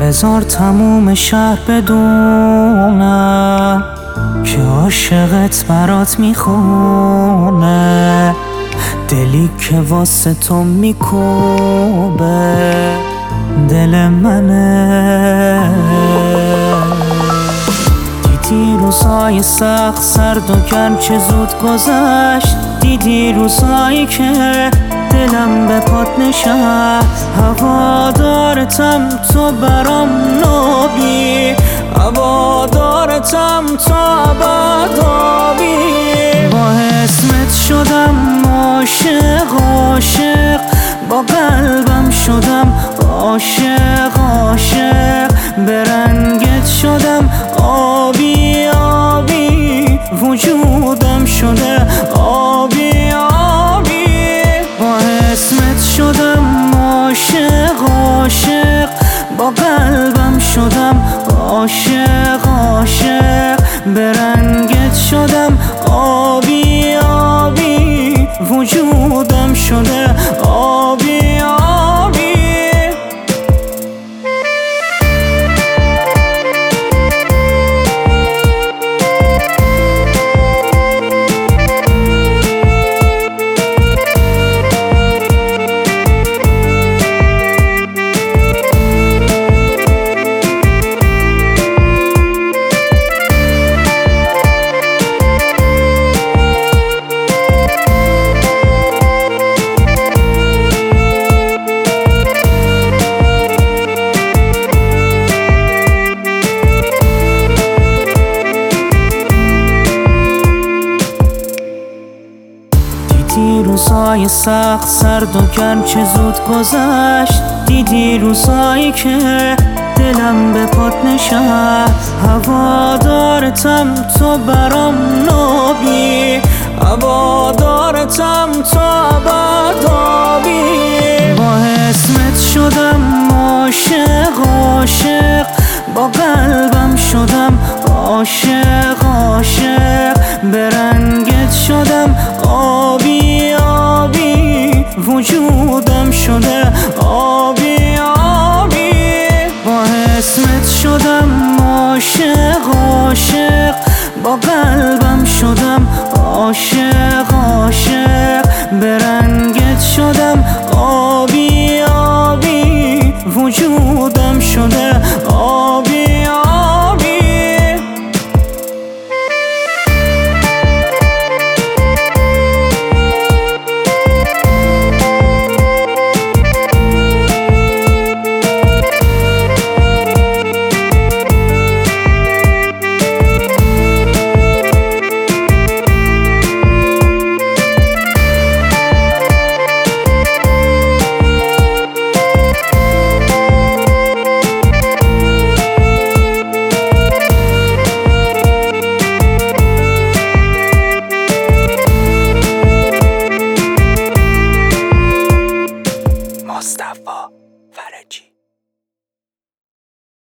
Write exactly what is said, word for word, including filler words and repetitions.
بذار تموم شهر بدونم که عاشقت برات میخونه، دلی که واسه تو میکوبه دل منه. دیدی روزای سخت سرد و گرم چه زود گذشت، دیدی روزایی که دلم به پات نشست. هوادارتم تو برام نابی، هوادارتم تو ابدابی. با اسمت شدم عاشق عاشق، با قلبم شدم عاشق عاشق، به رنگت شدم آبی آبی، وجودم شده آبی آبی. با اسمت شدم عاشق عاشق، با قلبم شدم عاشق عاشق، به رنگت شدم آبی آبی، وجودم شده آبی آبی. دیدی روزای سخت سرد و گرم چه زود گذشت، دیدی روزایی که دلم به پات نشست. هوادارتم تو برام نابی، هوادارتم تو ابدابی. با اسمت شدم عاشق عاشق، با قلبم شدم عاشق عاشق، به رنگت شدم آبی آبی، وجودم شده آبی آبی. با اسمت شدم عاشق عاشق، با قلبم شدم عاشق